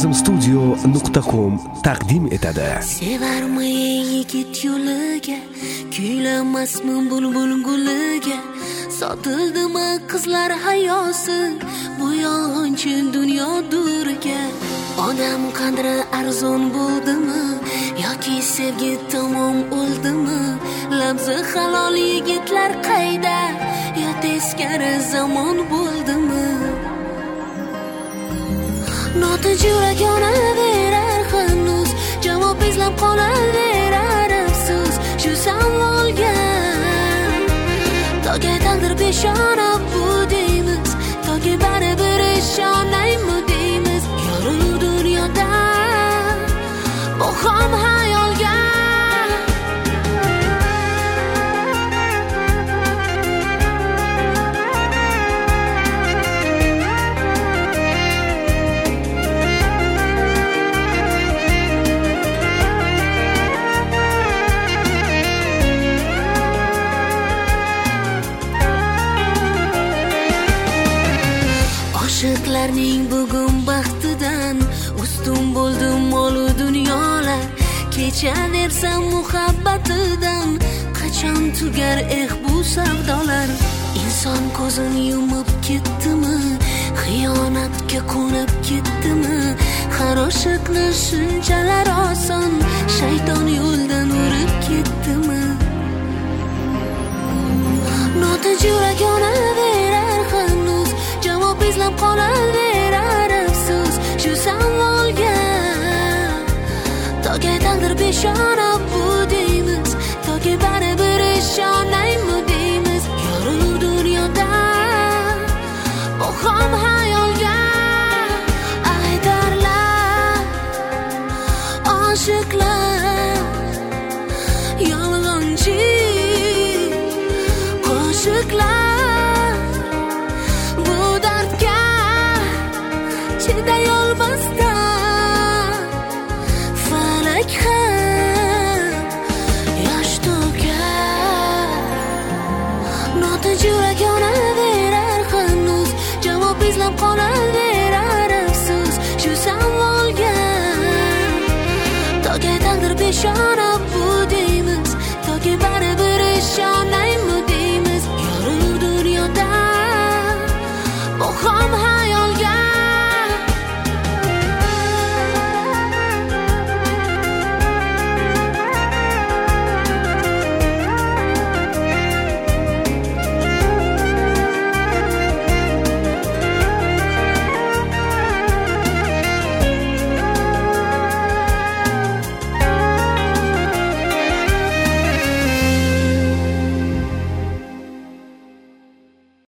nazmstudio.com taqdim etadi. Sevarmi yigit yo'liga, kuylamasmi bulbul guliga, sotildimi qizlar hayosi bu yolg'onchi dunyo duriga. Odam qadri arzon bo'ldimi yoki sevgi tamom o'ldimi? Labzi halol yigitlar qayda, yo teskari zamon bo'ldimi? Notinch yurak yonaverar hanuz, javob izlab qolaverar afsus shu savolga. Toki taqdir peshona bu deymiz, toki baribir ishonaymi deymiz. Yorug' dunyoda bu ham hayolga. Oshiqlarning bugun baxtidan ustun bo'ldi molu dunyolar. Kechaversam muhabbatidan qachon tugar bu savdolar? Inson ko'zini yumib ketdimi, xiyonatga qo'nib ketdimi? Har oshiqni shunchalar oson shayton yo'ldan urib ketdimi? Notinch yurak yonaverar hanuz, javob izlab qolaverar afsus shu savolga. Toki taqdir peshona bu deymiz, toki baribir ishonaymi deymiz. Yorug' dunyoda bu ham hayolga. Aytarlar oshiqlar yolg'onchi qo'shiqlar, bu dardga chidayolmasdan falak ham yosh to'kar. Notinch yurak yonaverar hanuz, javob izlab qolaverar afsus shu savolga. Toki taqdir peshona bu deymiz, toki baribir ishonaymi deymiz. Yorug' dunyoda bu ham